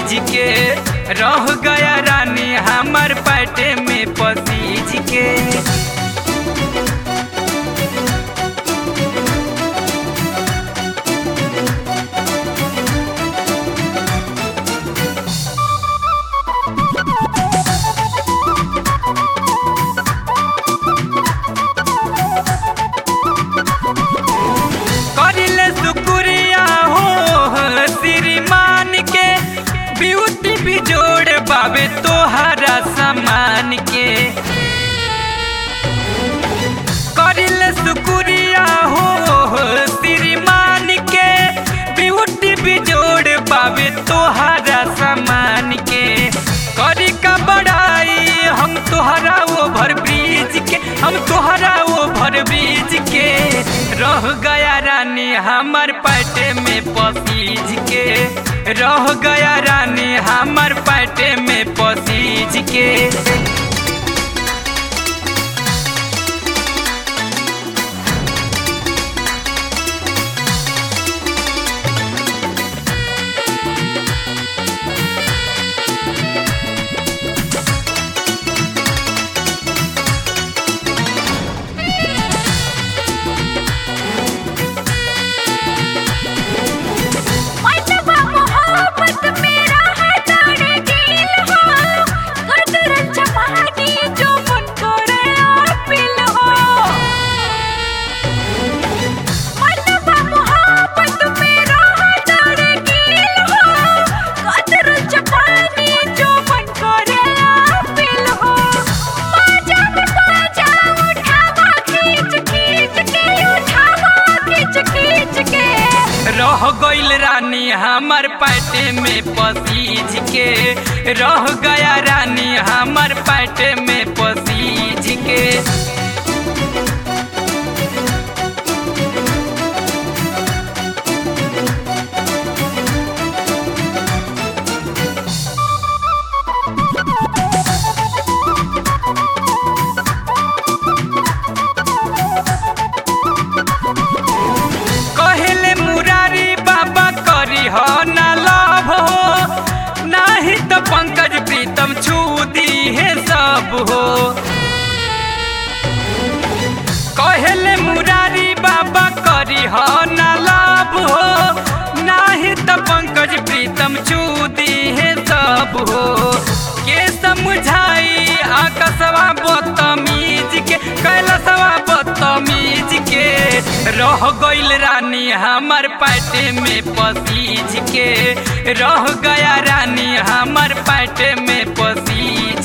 पसीज के रह गया रानी हमर पेटे में पसीज के। करिले शुक्रिया हो श्रीमान के ब्यूटी बिजोड़ बाबे तोहरा सामान के। करिले शुक्रिया हो श्रीमान के ब्यूटी बिजोड़ बाबे तोहरा सामान के। करी का बड़ाई हम तोहरा ओभर ब्रिज के, हम तोहरा ओभर ब्रिज के रह गया रानी हमर पेटे में पसीज के। रह गया रानी हमर पेटे में पसीज के। रह गइल रानी हमर पेटे में पसीज के। रह गया रानी हमर पेटे में पसीज के। कहले मुरारी बाबा करी हो ना लाभ हो, नाही तो पंकज प्रीतम छू दी है सब हो। कहले मुरारी बाबा करी हो ना लाभ हो, नाही तो पंकज प्रीतम छू दी है सब हो। के समझाई आकाशवा बदतमीज के, कैलाशवा बदतमीज के रह गइल रानी हमर पेटे में पसीज के। रह गया रानी हमर पेटे में पसीज